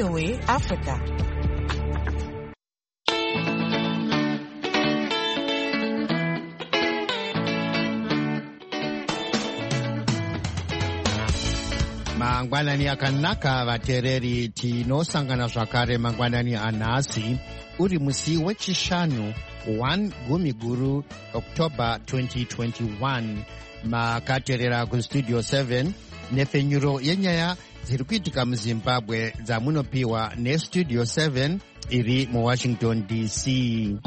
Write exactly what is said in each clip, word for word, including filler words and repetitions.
O A Africa. Mangwanani akanaka vatereri tinosangana zvakare mangwanani anhasi uri musi wechishanu first Gumiguru October twenty twenty-one. Makaterera kustudio seven nefenyuro yenyaya dziri kuitika muZimbabwe dzamunopiwa nestudio seven iri muWashington D C.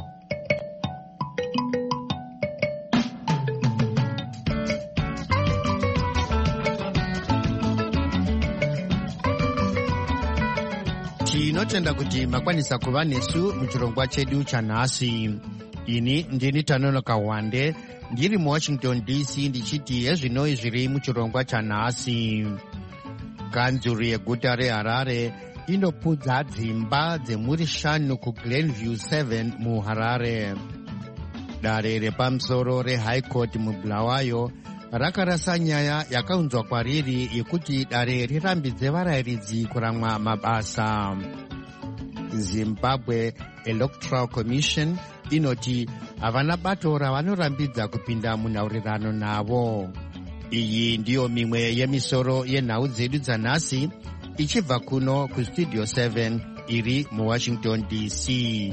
Tinotenda kuti makwanisa kuva nesu muchirongwa chedu chanhasi. Ini ndini Tanonoka Wande ndiri muWashington D C ndichiti ezvinoi zviri muchirongwa chanhasi. Kanzuru yeguta reHarare inopudza dzimba dzemuri shanu kuGlenview seven muHarare. Dare repamusoro reHigh Court muBulawayo rakarasa nyaya yakaunzwa kwariri yekuti dare rirambidze varayiridzi kuramwa mabasa. Zimbabwe Electoral Commission inoti havana bato ravanorambidza kupinda munhaurirano navo. Iyi ndiyo mimwe yemisoro yenhau dzedu dzanhasi ichibva kuno kustudio seven iri muWashington D C.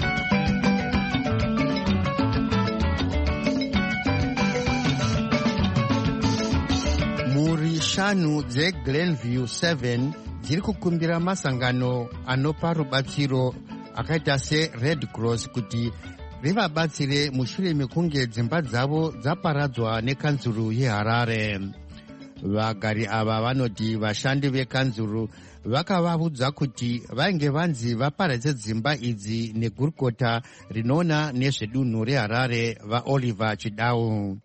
Muri shanu dzeGlenview seven dziri kukumbira masangano anopa rubatsiro akaita seRed Cross kuti rivabatsire mushure mekunge dzimba dzavo dzaparadzwa nekanzuru yeHarare. Vagari ava vanoti vashandi vekanzuru vakavaudza kuti vainge vanzi vaparadze dzimba idzi negurukota rinoona nezvedunhu reHarare vaOliver Chidau.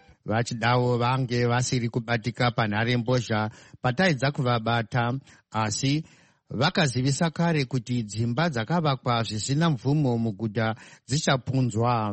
VaChidau vange vasiri kubatika panharembozha pataidza kuvabata, asi vakazivisa kare kuti dzimba dzakavakwa zvisina mvumo muguta dzichapunzwa.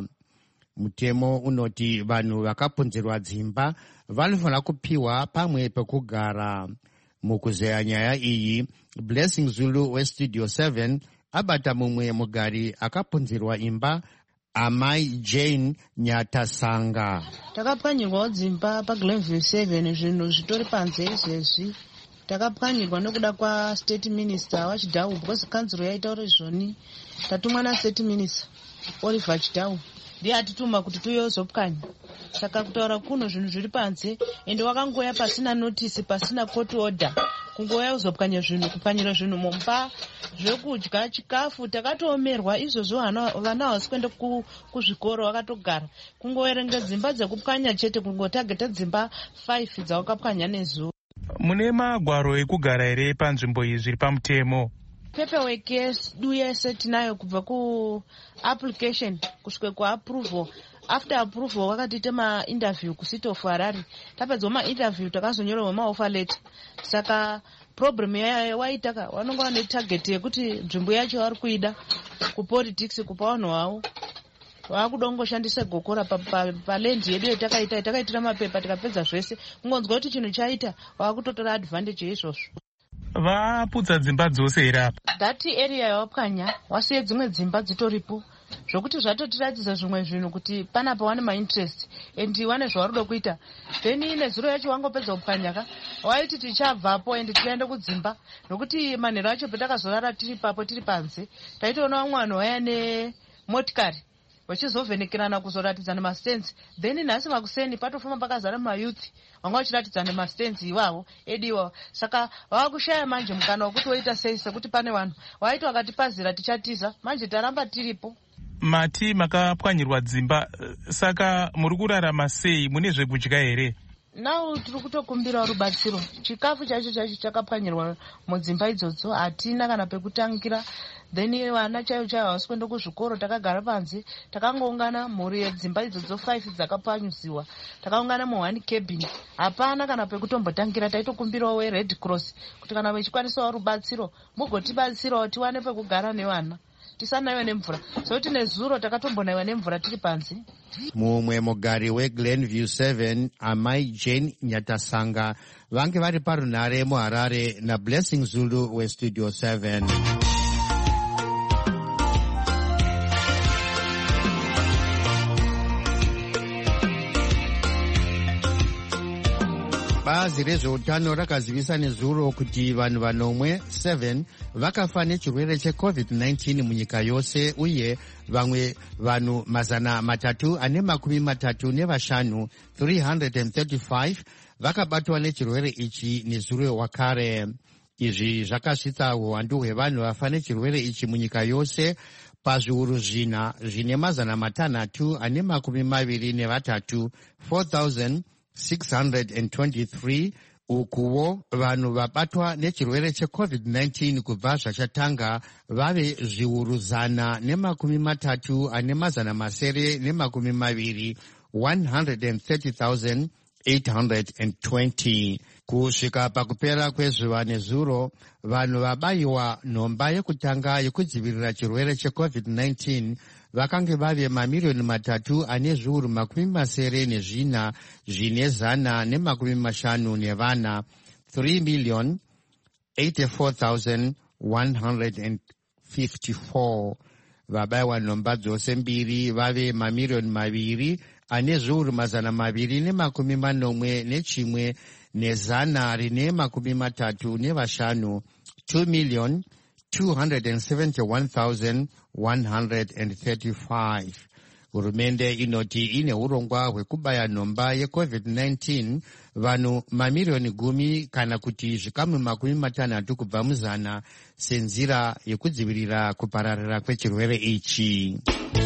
Mutemo unoti vanhu vakapunzirwa dzimba vanofanira kupiwa pamwe pekugara. Mukuzeya nyaya iyi, Blessing Zulu westudio seven abata mumwe mugari akapunzirwa imba, Amai Jane Nyatasanga. Takapwanyirwa dzimba paGlenview seven, zvinhu zvitori panze izvezvi. Takapwanyirwa nokuda kwa state minister waChidau, because kanzuro yaitaura izvoni. Tatumwa na-state minister Oliver Chidau ndiye atituma kuti tuyozopwanya. Saka kutaura kuno zvinhu zviri panze, ende wakangoya pasina notice, pasina court order. Kungoya uzopwanya zvinhu, kupwanyira zvinhu mumba zvekudya, chikafu. Takatomerwa izvozvo, vana havasi kuenda kuzvikoro vakatogara. Kungoerenga dzimba dzekupwanya chete, kungotageta dzimba five dzawakapwanya nezuva. Mune magwaro ekugara ere panzvimbo iyi zviri pamutemo? Paperwork yedu yese tinayo kubva ku application kusvika ku approval. After approval wakatiita ma-interview kuCity of Harare. Tapedzwa ma-interview takazonyorerwa ma-offer letter. Saka problem yayo waitaka vanonga vane target yekuti nzvimbo yacho vari kuida kupolitics kupa vanhu havo. Vakudongoshandisa gokora palendi yedu yetakaita, takaitira mapepa tikapedza zvese. Kungonzwa kuti chinhu chaita vakutotora advantage yeizvozvo. Vaputsa dzimba dzose here apa? That area yawapwanya wasiye dzimwe dzimba dzitoripo, zvokuti zvatotiratidza zvimwe zvinhu kuti panapa wane mainterest endi wane zvawaruda kuita. Then nezuro yacho wangopedza kupwanya ka waiti tichabvapo endi tiende kudzimba, nokuti manhero acho patakazorara tiri papo tiri panze taitoona vamwe vanhu vaya nemotikari vachizovhenekerana kuzoratidzana mastenzi. Then nhasi makuseni patofamba pakazara mayouth vanga vachiratidzana mastenzi ivavo edi ivavo. Saka vavakushaya manje mukana wekuti woita sei, sekuti pane vanhu waiti wakatipazira tichatiza, manje taramba tiripo. Mati makapwanyirwa dzimba, saka muri kurarama sei? Mune zvekudya here? Now tiri kutokumbira rubatsiro. Chikafu chacho chacho chakapwanyirwa mudzimba idzodzo, hatina kana pekutangira. Then vana chaivo chaivo havasi kuenda kuzvikoro, takagara panze. Takangoungana mhuri yedzimba idzodzo five dzakapwanyuziwa, takaungana muone cabin. Hapana kana pekutombotangira. Taitokumbirawo weRed Cross kuti kana vechikwanisawo rubatsiro mugotibatsirawo tiwane pekugara nevana. tisanaiwe nemvura. So tine zuro takatombonaiwa nemvura tiri panze. Mumwe mugari weGlenview seven, amai Jane Nyatasanga, vange vari parunhare muHarare naBlessing Zulu weStudio seven. Bazi rezveutano rakazivisa nezuro kuti vanhu vanomwe seven vakafa nechirwere checovid nineteen munyika yose, uye vamwe vanhu mazana matatu ane makumi matatu nevashanu three hundred thirty-five vakabatwa nechirwere ichi nezuro wakare. Izvi zvakasvitsa uwandu hwevanhu vafa nechirwere ichi munyika yose pazviuru zvina zvine mazana matanhatu ane makumi maviri nevatatu four thousand six hundred twenty-three. Ukuwo vanhu vabatwa nechirwere checovid nineteen kubva zvachatanga vave zviuru zana nemakumi matatu ane mazana masere nemakumi maviri one hundred thirty thousand eight hundred twenty. Kusvika pakupera kwezuva nezuro, vanhu vabayiwa nhomba yekutanga yekudzivirira chirwere checovid nineteen vakange vave mamiriyoni matatu ane zviuru makumi masere nezvina zvine zana nemakumi mashanu nevana three million eighty-four thousand one hundred fifty-four. Vabayiwa nhomba dzose mbiri vave mamiriyoni maviri ane zviuru mazana maviri nemakumi manomwe nechimwe nezana rine makumi matatu nevashanu two million two hundred seventy-one thousand one hundred thirty-five. Hurumende inoti ine urongwa hwekubaya nhomba yecovid nineteen vanhu mamiriyoni gumi kana kuti zvikamu makumi matanhatu kubva muzana senzira yekudzivirira kupararira kwechirwere ichi.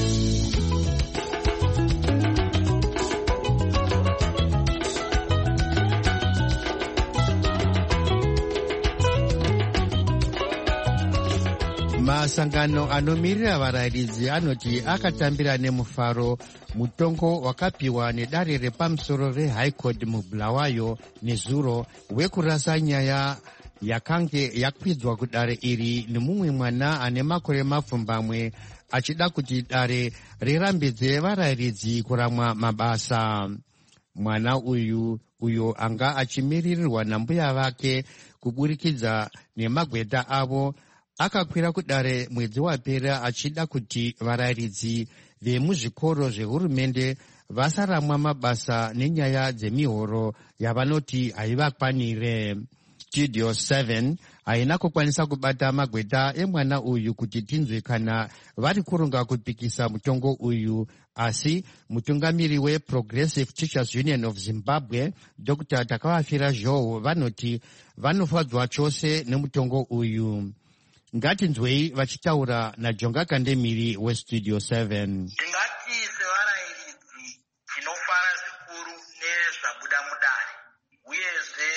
Masangano anomirira varayiridzi anoti akatambira nemufaro mutongo wakapiwa nedare repamusoro reHigh Court muBulawayo nezuro wekurasa nyaya yakange yakwidzwa kudare iri nemumwe mwana ane makore mapfumbamwe achida kuti dare rirambidze varayiridzi kuramwa mabasa. Mwana uyu uyo anga achimiririrwa nambuya vake kuburikidza nemagweta avo akakwira kudare mwedzi wapera achida kuti varayiridzi vemuzvikoro zvehurumende vasaramwa mabasa nenyaya dzemihoro yavanoti haivakwanire. Studio seven haina kukwanisa kubata magweta emwana uyu kuti tinzwe kana vari kuronga kupikisa mutongo uyu, asi mutungamiri weProgressive Teachers Union of Zimbabwe Doctor Takavafira Joe vanoti vanofadzwa chose nemutongo uyu. Ngatinzwei vachitaura naJonga Kandemiri weStudio seven. Ndingati sevarayiridzi tinofara zvikuru nezvabuda mudare, uyezve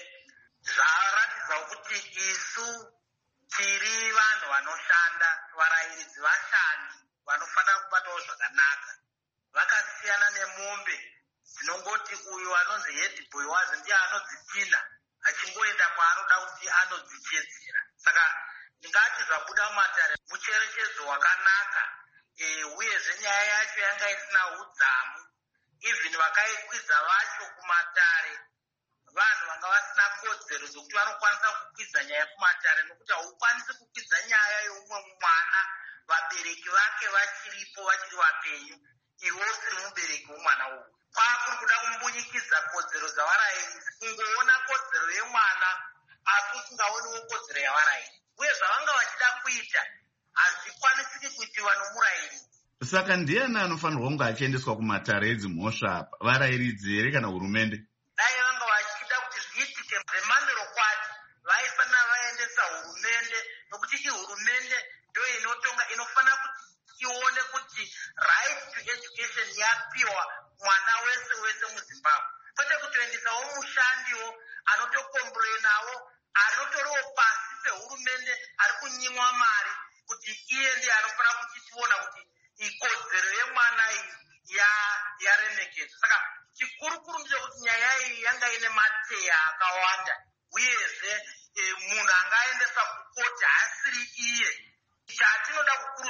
zvaratidza kuti isu tiri vanhu vanoshanda, varayiridzi vashandi vanofanira kubatawo zvakanaka. Vakasiyana nemombe dzinongoti uyu anonzi head boy wazi ndiye anodzitina achingoenda kwaanoda kuti anodzichedzera. Saka ndingati zvabuda mumatare mucherechedzo wakanaka, e, uyezve nyaya yacho yanga isina udzamu. Even vakaikwidza vacho kumatare vanhu vanga vasina kodzero dzokuti vanokwanisa kukwidza nyaya kumatare, nokuti haukwanisi kukwidza nyaya youmwe mwana vabereki vake vachiripo vachiri vapenyu, iwe usiri mubereki womwana uyu. Kwakuri kuda kumbunyikidza kodzero dzavarayiridzi, kungoona kodzero yemwana asi usingaoniwo kodzero yavarayiridzi, uye zvavanga vachida kuita hazvikwanisiki kuitiwa nomurayiridzi. Saka ndiani anofanirwa kunge achiendeswa kumatare edzimhosva apa, varayiridzi here kana hurumende? Dai vanga vachida kuti zviitike zvemhando kwati vaifanira vaendesa hurumende, nokuti ihurumende ndo inotonga, inofanira kuti ione kuti right to education yapiwa mwana wese wese muZimbabwe, kwete kutoendesawo mushandiwo anotokomburenawo anotoriwo pasi pehurumende ari kunyimwa mari kuti iye ndiye anofanira kuchitiona kuti ikodzero yemwana iyi yaremekedzwa. Saka chikurukuru ndechekuti nyaya iyi yanga ine mateya akawanda, uyezve e, munhu angaendesa kukoti haasiri iye. Chatinoda kukuru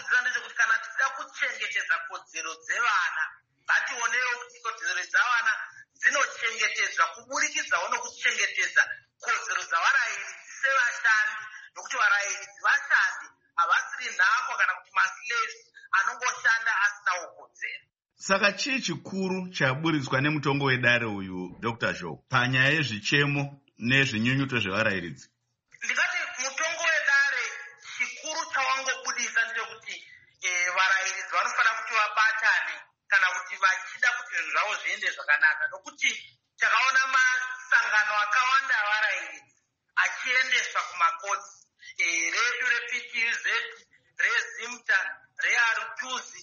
kodzero dzevana. Ngationewo kuti kodzero dzavana dzinochengetedzwa kuburikidzawo nokuchengetedza kodzero dzavarairidzi sevashandi, nokuti varairidzi vashandi havasiri nhako kana kuti maslaves anongoshanda asinawo kodzero. Saka chii chikuru chaburitswa nemutongo wedare uyu Doctor Zhou panyaya yezvichemo nezvinyunyuto zvevarairidzi? Ndingati mutongo wedare chikuru chawangobudisa ndechekuti eh, varairidzi vanofanira kuti vabatane kana kuti vachida kuti zvinhu zvavo zviende zvakanaka, nokuti takaona masangano akawanda avarairidzi achiendeswa kumakotsi, eh, redu reP T U Z, rezimta, rearutuzi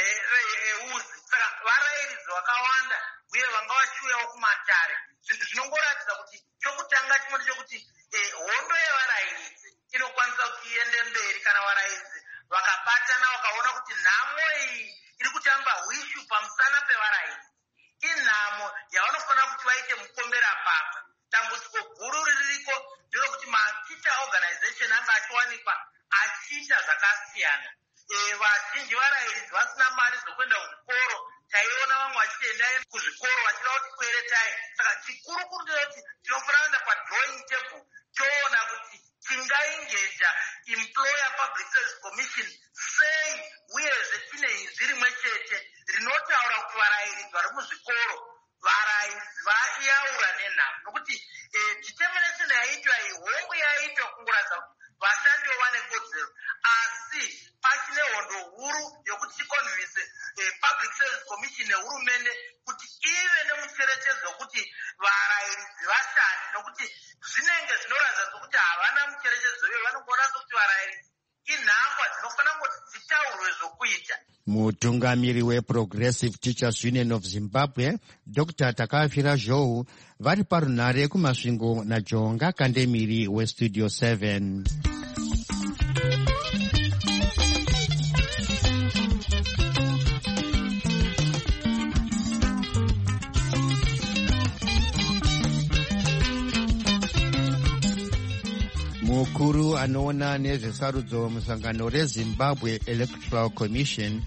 neeuzi. Saka varairidzi vakawanda uye vanga vachiuyawo kumatare. Zvinongoratidza kuti chokutanga chimwe ndechekuti eh, hondo yevarairidzi inokwanisa kuti iende mberi kana varairidzi vakabatana vakaona kuti nhamo iyi iri kutamba hwishu pamusana pevarairidzi. Inhamo yavanofanira kuti vaite mukombera pamwe. Dambudziko guru ririko nderokuti maticha organization anga achiwanikwa achiita zvakasiyana. E, vazhinji varairidzi vasina mari dzokuenda kuzvikoro. Taiona vamwe vachienda kuzvikoro vachida kuti kweretai. Saka chikuru kuru ndechoti tinofanira kuenda padrawing table toona kuti tingaingeja employer public service commission sei, uyezve tine izvi rimwe chete rinotaura kuti varairidzi vari muzvikoro varairidzi vaiyaura nenhamo, nokuti determination yaitwa iyi hongu yaitwa kungoratidza kuti vashandiwo vane kodzero, asi pachine hondo huru yokuti tikonvinse public service commission nehurumende kuti ive nemucherechedzo wekuti varairidzi vashande, nokuti zvinenge zvinoratidza sokuti havana mucherechedzo iwe, vanongoona sokuti varairidzi inhamba dzinofanira kuti dzitaurwe zvokuita. Mutungamiri weProgressive Teachers Union of Zimbabwe Doctor Takafira Zhou vari parunhare kumasvingo naJonga Kandemiri weStudio seven. Mukuru anoona nezvesarudzo musangano reZimbabwe Electoral Commission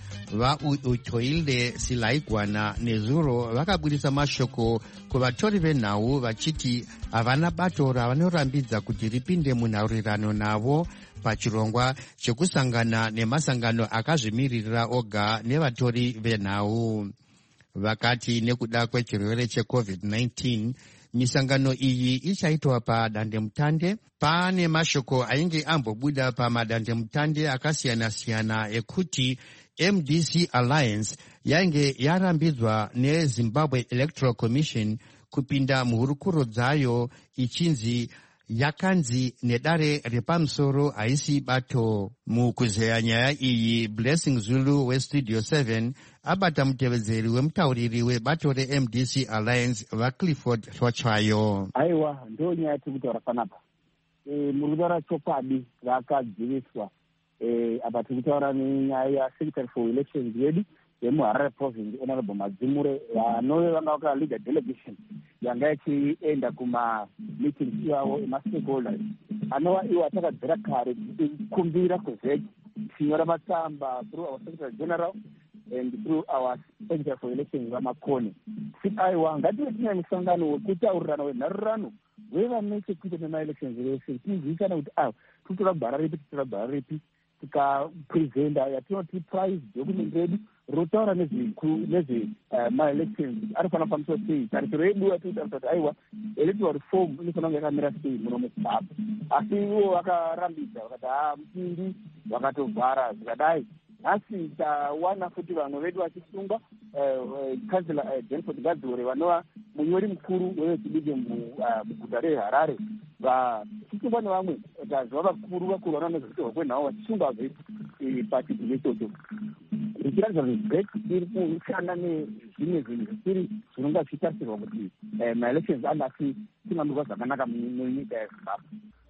vaUtoile Silaigwana nezuro vakabudisa mashoko kuvatori venhau vachiti havana bato ravanorambidza kuti ripinde munhaurirano navo pachirongwa chekusangana nemasangano akazvimiririra oga nevatori venhau. Vakati nekuda kwechirwere checovid nineteen misangano iyi ichaitwa padandemutande. Pane mashoko ainge ambobuda pamadandemutande akasiyana-siyana ekuti M D C Alliance yainge yarambidzwa neZimbabwe Electoral Commission kupinda muhurukuro dzayo ichinzi yakanzi nedare repamusoro haisi bato. Mukuzeya nyaya iyi Blessing Zulu weStudio seven abata mutevedzeri wemutauriri webato reM D C Alliance vaClifford Hlwachayo. Aiwa, ndo nyaya tikutaura panapa. E, murudara chokwadi rakadziviswa e, apa tikutaura nenyaya yaSecretary for Elections yedu yemuHarare Province Honorable Madzimure vanove vanga vakaleader delegation yanga ichienda kuma meetings yavo emastakeholders anova iwo atakadzira kare kukumbira kuzeki tinyora matsamba through our Secretary General and through our Secretary for Elections vamakone. Aiwa, ngative tine musangano wekutaurirana wenharurano wevane chekuita nemaelections rese tizivisana kuti ava titora gwara ripi titora gwara ripi tikapresenta yatinoti prize document redu rotaura nezvemaelections anofanira kufambiswa sei, tarikiro yedu yatinotaura kuti aiwa electoral reform inofanira kunge yakamira sei muno muZimbabwe. Asi ivo vakarambidza vakati haa mupindi vakatovhara zvikadai. Nhasi tawana futi vamwe vedu vachisungwa Councillor Jenford Gadzore vanova munyori mukuru wevechidiki muguta reHarare vachisungwa nevamwe tazva vakuru vakuru vanoona nezvekutorwa kwenhau vachisungwa pachidzidzo ichocho. Ichiratidza kuti brek iri kushanda nezvimwe zvinhu zvisiri zvinonga zvichitarisirwa kuti maelections andasi tingamurwa zvakanaka munyika yeZimbabwe.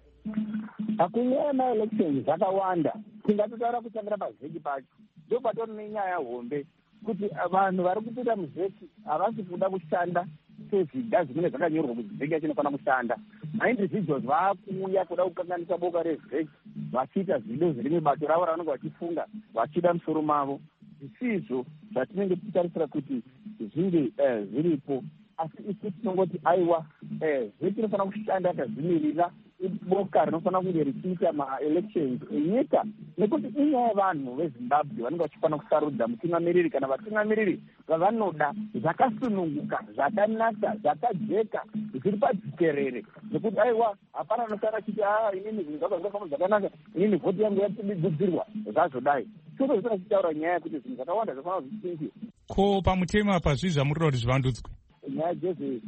Pakunyaya maelections zvakawanda tingatotaura kutangira pazeki pacho ndopatori nenyaya hombe kuti vanhu vari kupinda muzeki havasi kuda kushanda sezviga zvinenge zvakanyorwa kuti zeki yacho inofanira kushanda. Maindividuals vaakuuya kuda kukanganisa boka rezeki vachiita zvido zviri mubato ravo ravanenge vachifunga vachida musoro mavo. zvisizvo zvatinenge tichitarisira kuti zvinge zviripo. Asi isi tinongoti aiwa zvese tinofanira kushanda takazvimirira boka rinofanira kunge richiita maelections enyika, nekuti inyaya yevanhu vezimbabwe vanenge vachifanira kusarudza mutungamiriri kana vatungamiriri vavanoda zvakasununguka, zvakanaka, zvakajeka, zviri padzikerere, nekuti aiwa hapana anosara achiti a inini zimbabwe zvakafamba zvakanaka, inini vhoti yangu yatibigudzirwa zvazvodai. Chose zvisina chitaura nyaya yekuti zvinhu zvakawanda zvafanira zvichinjwe. Ko pamutemo apa zvii zvamurira kuti zvivandudzwe? Nyaya dzezve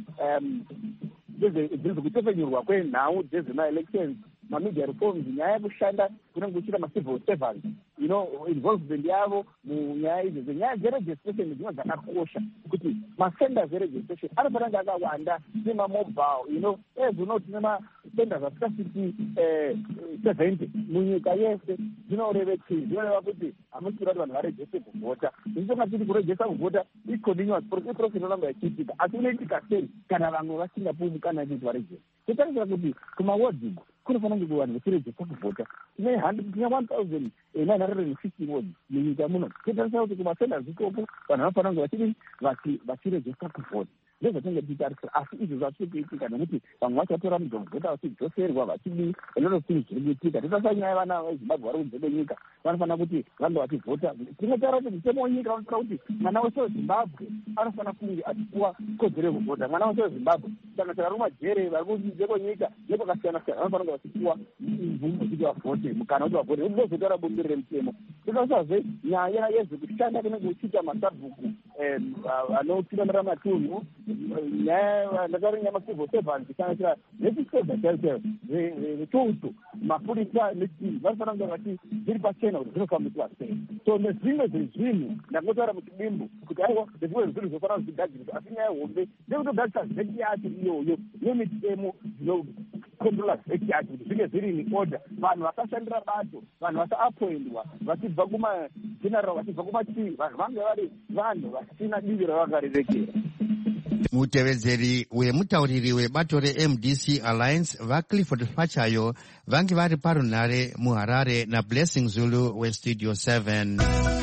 dzezvekutefenyurwa kwenhau dzezvemaelections, mamedia reforms, nyaya yekushanda kunenge kuchiita macivil servants, you know, involvement yavo munyaya izvo. Nyaya dzeregistration dzimwe dzakakosha, kuti masenders eregistration anofanira kunge akawanda nemamobile, you know, as you know, tine masenders asikasviki seventy munyika yese. Zvinoreva chii? Zvinoreva kuti hamusiri kuti vanhu varegiste kuvhota. Ichonga tiri kuregista kuvhota icontinuous process inoramba ichiitika, asi inoitika sei kana vamwe vasingapuwi mukana kuti varegiste? Totarisira kuti kumawodzi kunofanira kunge vanhu vachiregista kuvhota. Tine one thousand nine hundred fifty wards munyika muno. Totarisira kuti kumasenders ikoko vanhu vanofanira kunge vachiregista kuvhota. Ndezvatinenge tichitarisira, asi izvo zvatiri kuitika nekuti vamwe vachatora mudhomuvhota vachidzoserwa vachidii, enono zvinhu zviri kuitika. Totarisa nyaya yevana vezimbabwe vari kunze kwenyika vanofanira kuti vange vachivhota. Tinotaura kuti mutemo wenyika unotaura kuti mwana wese wezimbabwe anofanira kunge achipuwa kodzero yekuvhota. Mwana wese wezimbabwe kana vari mumajere vari kunze kwenyika nepakasiyana siyana vanofanira kunge vachipuwa mvumo kuti vavhote, mukana kuti vavhote. Ndozotaura bumbiro remutemo. Totarisazve nyaya yezvekushanda kunenge kuchiita masabhuku anotungamirira matunhu, nyaya ndataura nyaya macivil servants kusanganisira nechisedza chaicho vetutu mapurisa nechii vanofanira kunge vati zviri pachena kuti zvinofambiswa sei. So nezvimwe zvezvinhu ndangotaura muchidimbu kuti aiwa nezvimwe zvinhu zvofanira kuzvigadziriswa, asi nyaya hombe ndekutogadzisa zveki yacho iyoyo nemitemo dzinokontrola zveki yacho kuti zvinge zviri in order, vanhu vasashandira bato, vanhu vasaapoindwa vachibva kumageneral, vachibva kumachii, vanhu vange vari vanhu vasina divi ravakarerekera. Mutevedzeri wemutauriri webato re-M D C Alliance vaClifford Fachayo vange vari parunhare muHarare naBlessing Zulu weStudio seven.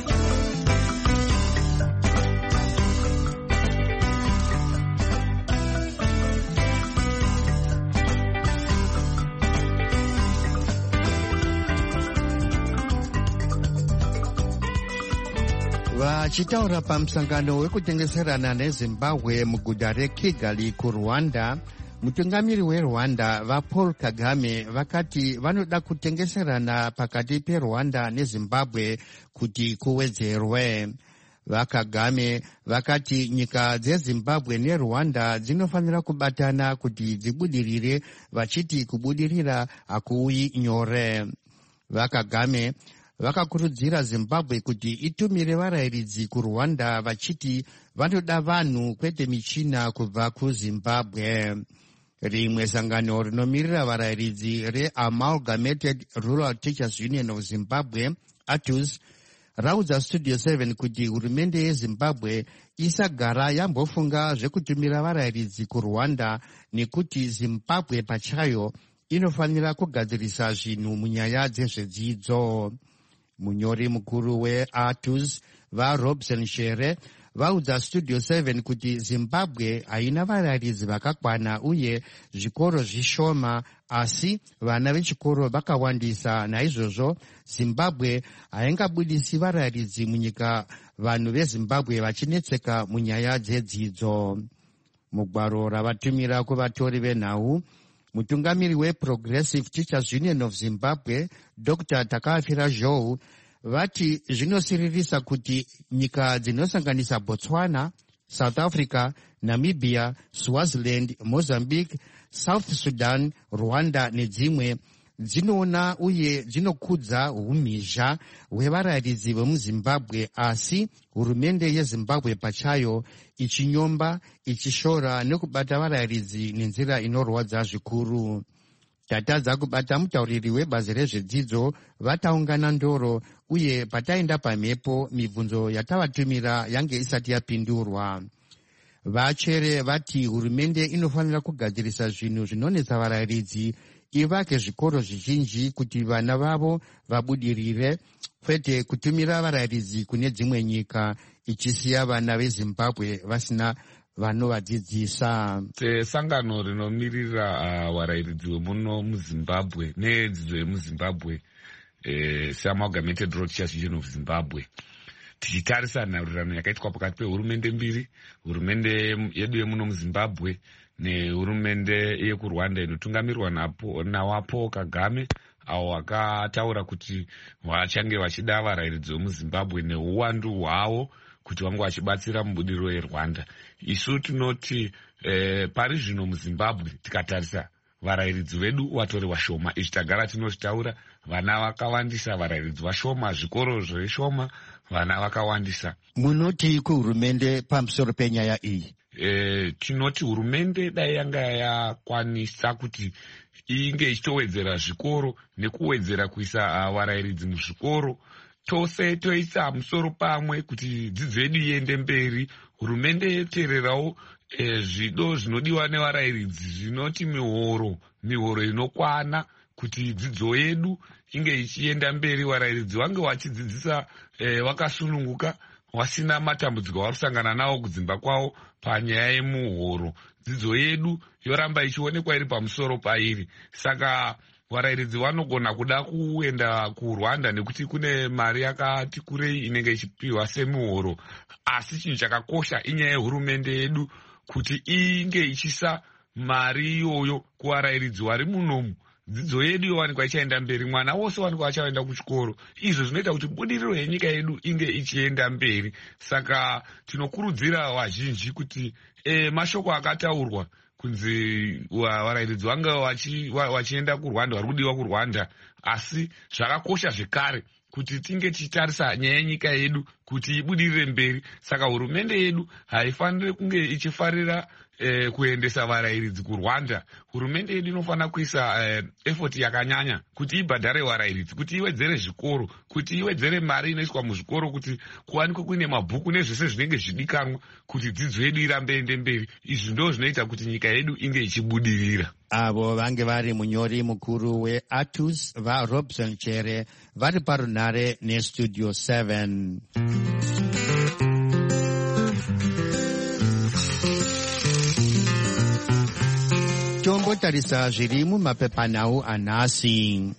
Vachitaura pamusangano wekutengeserana neZimbabwe muguta reKigali kuRwanda, mutungamiri weRwanda vaPaul Kagame vakati vanoda kutengeserana pakati peRwanda neZimbabwe kuti kuwedzerwe. VaKagame vakati nyika dzeZimbabwe neRwanda dzinofanira kubatana kuti dzibudirire, vachiti kubudirira hakuuyi nyore. VaKagame vakakurudzira Zimbabwe kuti itumire varayiridzi kuRwanda vachiti vanoda vanhu kwete michina kubva kuZimbabwe. Rimwe sangano rinomirira varayiridzi reAmalgamated Rural Teachers Union of Zimbabwe, A T U Z, raudza Studio seven kuti hurumende yeZimbabwe isagara yambofunga zvekutumira varayiridzi kuRwanda nekuti Zimbabwe pachayo inofanira kugadzirisa zvinhu munyaya dzezvedzidzo. Munyori mukuru we-A T U Z vaRobson Shere vaudza Studio seven kuti Zimbabwe haina varayiridzi vakakwana uye zvikoro zvishoma, asi vana vechikoro vakawandisa. Naizvozvo Zimbabwe haingabudisi varayiridzi munyika vanhu veZimbabwe vachinetseka munyaya dzedzidzo. Mugwaro ravatumira kuvatori venhau, mutungamiri weProgressive Teachers Union of Zimbabwe Doctor Takafira Joe vati zvinosiririsa kuti nyika dzinosanganisa Botswana, South Africa, Namibia, Swaziland, Mozambique, South Sudan, Rwanda nedzimwe dzinoona uye dzinokudza umhizha hwevarayiridzi vemuZimbabwe, asi hurumende yeZimbabwe pachayo ichinyomba, ichishora nekubata varayiridzi nenzira inorwadza zvikuru. Tatadza kubata mutauriri webazi rezvedzidzo vataungana ndoro, uye pataenda pamhepo mibvunzo yatavatumira yange isati yapindurwa. Vachere vati hurumende inofanira kugadzirisa zvinhu zvinonetsa varayiridzi ivake zvikoro zvizhinji kuti vana vavo vabudirire, kwete kutumira varairidzi kune dzimwe nyika ichisiya vana veZimbabwe vasina vanovadzidzisa. Sangano rinomirira uh, varairidzi vemuno muZimbabwe nedzidzo yemuZimbabwe, eh, seAmalgamated Road Association of Zimbabwe, tichitarisa nharirano yakaitwa pakati pehurumende mbiri, hurumende yedu yemuno muZimbabwe nehurumende yekuRwanda inotungamirwa nawo Paul Kagame, avo vakataura kuti vachange vachida varairidzi vemuZimbabwe neuwandu hwavo kuti vange vachibatsira mubudiriro yeRwanda. Isu tinoti eh, pari zvino muZimbabwe tikatarisa varairidzi vedu vatori vashoma. Izvi tagara tinozvitaura, vana vakawandisa, varairidzi vashoma, zvikoro zveshoma, vana vakawandisa. Munoti kuhurumende pamusoro penyaya iyi? E, tinoti hurumende dai yanga yakwanisa kuti inge ichitowedzera zvikoro nekuwedzera kuisa uh, varairidzi muzvikoro, tose toisa musoro pamwe kuti dzidzo yedu iende mberi. Hurumende yoteererawo e, zvido zvinodiwa nevarairidzi, zvinoti mihoro mihoro inokwana kuti dzidzo yedu inge ichienda mberi, varairidzi vange vachidzidzisa e, vakasununguka, wasina matambudziko warusangana nawo kudzimba kwawo panyaya yemuhoro. Dzidzo yedu yoramba ichionekwa iri pamusoro pairi. Saka varairidzi vanogona kuda kuenda kuRwanda nekuti kune mari yakati kurei inenge ichipiwa semuhoro, asi chinhu chakakosha inyaya yehurumende yedu kuti inge ichisa mari iyoyo kuvarairidzi vari munomu. Dzidzo yedu yowanikwa ichaenda mberi, mwana wose wanikwa achaenda kuchikoro. Izvo zvinoita kuti budiriro yenyika yedu inge ichienda mberi. Saka tinokurudzira vazhinji kuti e, mashoko akataurwa kunzi varairidzi vange vachienda kuRwanda, vari kudiwa kuRwanda, asi zvakakosha zvekare kuti tinge tichitarisa nyaya yenyika yedu kuti ibudirire mberi. Saka hurumende yedu haifaniri kunge ichifarira eh, kuendesa varairidzi kuRwanda. Hurumende yedu inofanira kuisa eh, effort yakanyanya kuti ibhadhare varairidzi, kuti iwedzere zvikoro, kuti iwedzere mari inoiswa muzvikoro, kuti kuwanikwe kuine mabhuku nezvese zvinenge zvidikanwa kuti dzidzo yedu irambe ende mberi. Izvi ndo zvinoita kuti nyika yedu inge ichibudirira. Avo vange vari munyori mukuru weAtus vaRobson Chere vari parunare nestudio seven. Tombotarisa zviri mumapepanhau anhasi.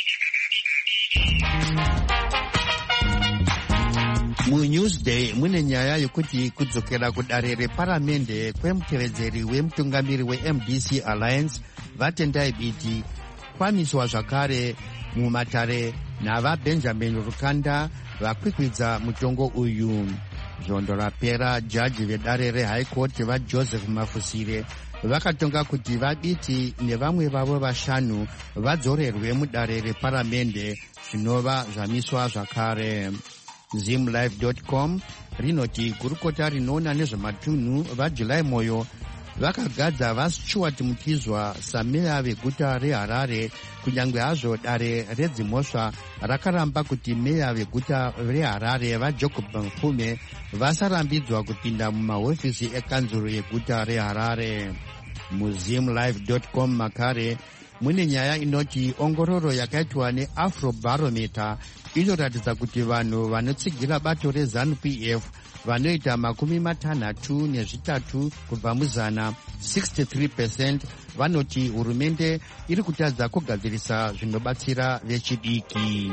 MuNewsday mune nyaya yokuti kudzokera kudare reparamende kwemutevedzeri wemutungamiri weM D C Alliance vatendai biti kwamiswa zvakare mumatare navaBenjamin Rukanda vakwikwidza mutongo uyu. Zvondo rapera jaji vedare reHigh Court vaJoseph Mafusire vakatonga kuti vabiti nevamwe vavo vashanu vadzorerwe mudare reparamende zvinova zvamiswa zvakare. Zimlive dot com rinoti gurukota rinoona nezvematunhu vaJuly Moyo vakagadza vaStuart Mutizwa sameya veguta reHarare, kunyange hazvo dare redzimhosva rakaramba kuti meya veguta reHarare vaJacob Mfume vasarambidzwa kupinda mumahofisi ekanzuro yeguta reHarare. MuZimlive dot com makare mune nyaya inoti ongororo yakaitwa neAfrobarometer inoratidza kuti vanhu vanotsigira bato reZANU P F vanoita makumi matanhatu nezvitatu kubva muzana sixty-three percent vanoti hurumende iri kutadza kugadzirisa zvinobatsira vechidiki.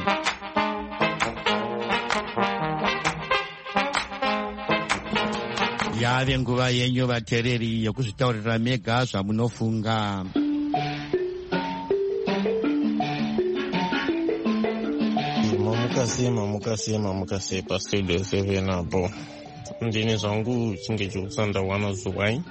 Yave nguva yenyu vateereri yokuzvitaurira mega zvamunofunga. Mukasi mukasi mukasi pastudio seven apo ndini zvangu chinge chokusanda wana zuwai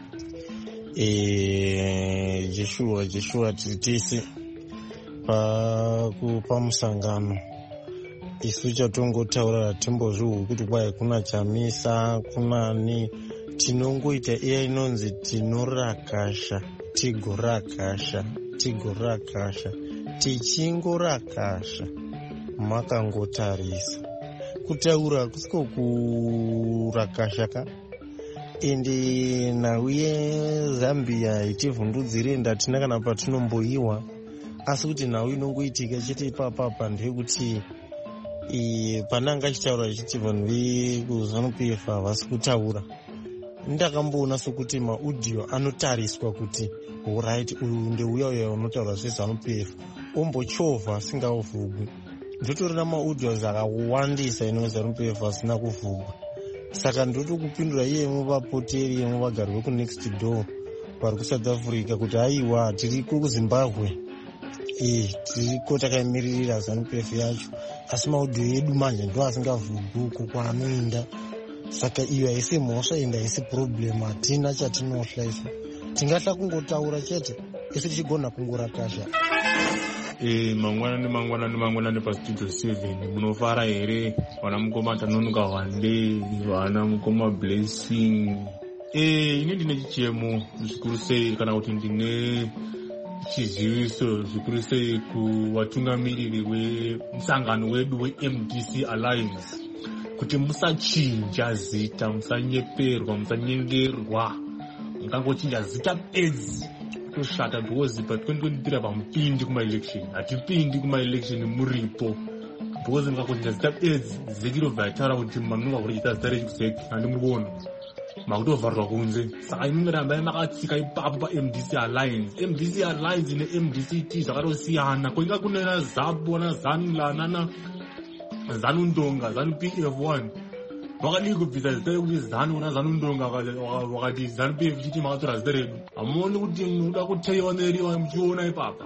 e Joshua Joshua titisi pa kupa musangano isu chatongotaura timbozvihu kuti kwai kuna chamisa kuna ni tinongoita iya inonzi tinorakasha tigorakasha tigorakasha tichingorakasha makangotarisa kutaura kusiko kurakashaka ende nauye Zambia itivhundudzire ndatina kana patinomboiwa asi kuti nhau inongoitika chete ipapapa ndeyekuti pananga achitaura achiti vanhu vekuzanu p f havasi kutaura. Ndakamboona sokuti maudhio anotariswa kuti right uyu ndeuya uya unotaura zvezanu p f ombochovha asingaovhugwi. Ndotorina maudhios akawandisa ino zanu p f asina kuvhugwa. Saka ndoti kupindura iye muvapoteri yemuvagari vekunext door vari kuSouth Africa kuti aiwa tiri kuzimbabwe tiriko takamiririra zanu p f yacho, asi maudhio edu manje ndo asingavhugwi uko kwaanoenda. Saka iyo haisi mhosva ende haisi problem, hatina chatinohla isu. Tingatla kungotaura chete isu tichigona kungorakasha. Eh, mangwanani mangwanani mangwanani pastudio seven munofara here vana mukoma tanonoka wande vana mukoma blessing. Eh, ini ndine chichemo zvikuru sei kana kuti ndine chiziviso zvikuru sei kuvatungamiriri wemusangano wedu we-M D C Alliance kuti musachinja zita, musanyeperwa, musanyengerwa, mukangochinja zita bedzi kushata because pa twenty twenty-three pamupindi kuma-election, hatipindi kuma-election muripo because mukangochinja zita bedzi zeki robva yataura kuti manonga kureita zita rechizeki handimubona makutovharirwa kunze. Saka inomberamba makatsika ipapo pa-M D C Alliance. M D C Alliance ne-M D C T zvakatosiyana, kwenga kunena zapo nazanu lanana zanu ndonga zanu P F one wakadii kubvisa zita rekuti zanu na zanu ndonga wakati zanu P F chiti makatora zita redu. Hamuoni kuti munoda kuteiwa neriwa muchiona ipapa.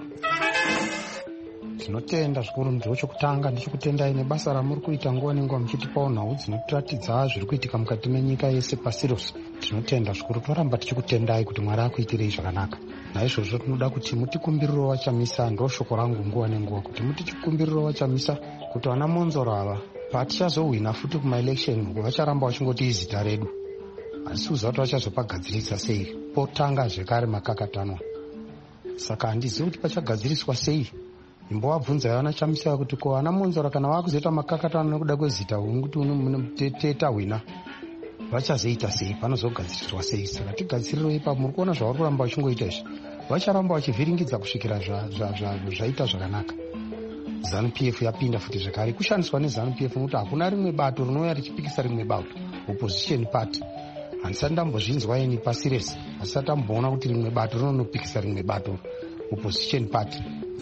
Tinotenda zvikuru ndechokutanga ndichokutendai nebasa ramuri kuita nguva nenguva muchitipawo nhau dzinotiratidza zviri kuitika mukati menyika yese pasi rose. Tinotenda zvikuru, toramba tichikutendai kuti Mwari akuitirei zvakanaka. Naizvozvo tinoda kuti mutikumbiriro vachamisa, ndo shoko rangu nguva nenguva, kuti mutikumbiriro vachamisa kuti vana monzoro ava patichazohwina futi kuma-election vacharamba vachingoti izita redu, asi uza kuti vachazopagadzirisa sei, potanga zvekare makakatanwa. Saka handizivi kuti pachagadziriswa sei. Imbovabvunzai vana chamisa kuti ko vana monzoro kana vakuzoita makakatanwa nekuda kwezita kuti teta hwina vachazoita sei, panozogadziriswa sei. Saka tigadzirirei ipapo. Muri kuona zvavari kuramba vachingoita izvi, vacharamba vachivhiringidza kusvikira zvaita zvakanaka. Zanu P F yapinda futi zvekare kushandiswa nezanu P F nokuti hakuna rimwe bato rinouya richipikisa rimwe bato, opposition party. Handisati ndambozvinzwa ini pasi rese, handisati ndamboona kuti rimwe bato rinonopikisa rimwe bato, opposition party.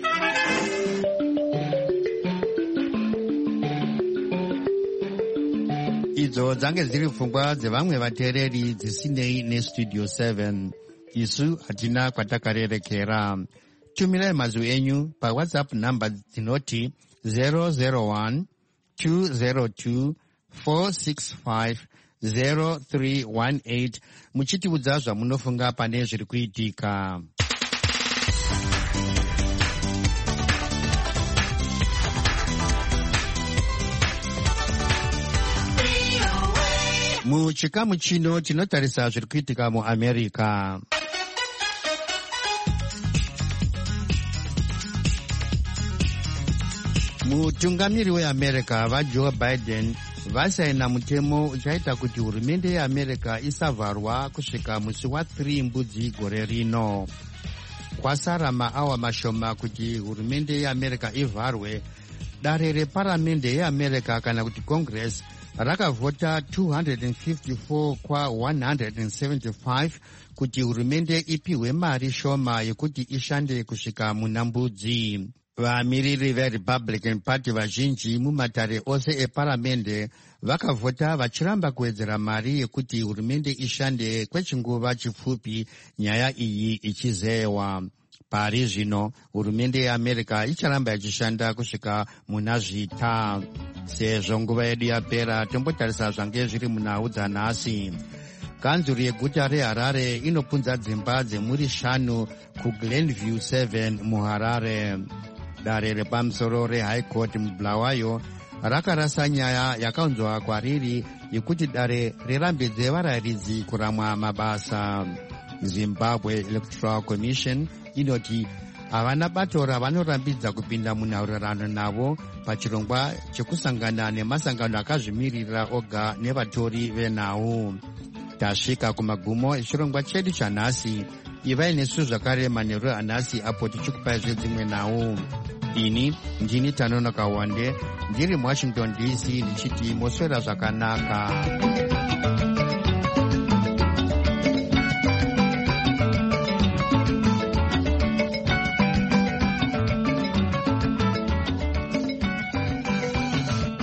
Idzo dzange dziri pfungwa dzevamwe vateereri dzisinei nestudio seven. Isu hatina kwatakarerekera. Tumirai mazwi enyu paWhatsApp namba dzinoti zero zero one two zero two four six five zero three one eight muchitiudza zvamunofunga pane zviri kuitika. Muchikamu chino tinotarisa zviri kuitika muAmerica. Mutungamiri weAmerica vaJoe Biden vasaina mutemo uchaita kuti hurumende yeAmerica isavharwa kusvika musi wathiri mbudzi gore rino. Kwasara maawa mashoma kuti hurumende yeAmerica ivharwe, dare reparamende yeAmerica kana kuti Congress rakavhota two hundred fifty-four kwa one hundred seventy-five kuti hurumende ipiwe mari shoma yekuti ishande kusvika muna mbudzi. Vamiriri veRepublican Party vazhinji mumatare ose eparamende vakavhota vachiramba kuwedzera mari yekuti hurumende ishande kwechinguva chipfupi nyaya iyi ichizewa. Pari zvino hurumende yeAmerica icharamba ichishanda kusvika muna zvita. Sezvo nguva yedu yapera, tombotarisa zvange zviri munhau dzanhasi. Kanzuri yeguta reHarare inopunza dzimba dzemhuri shanu kuGlenview seven muHarare. Dare repamusoro reHigh Court muBulawayo rakarasa nyaya yakaunzwa kwariri yekuti dare rirambidze varayiridzi kuramwa mabasa. Zimbabwe Electoral Commission inoti havana bato ravanorambidza kupinda munhaurirano navo pachirongwa chekusangana nemasangano akazvimirira oga nevatori venhau. Tasvika kumagumo echirongwa chedu chanhasi. ivai nesu zvakare manheru anhasi apo tichikupai zvedzimwe nhau. Ini ndini Tanonoka Wande ndiri muwashington D C ndichiti moswera zvakanaka.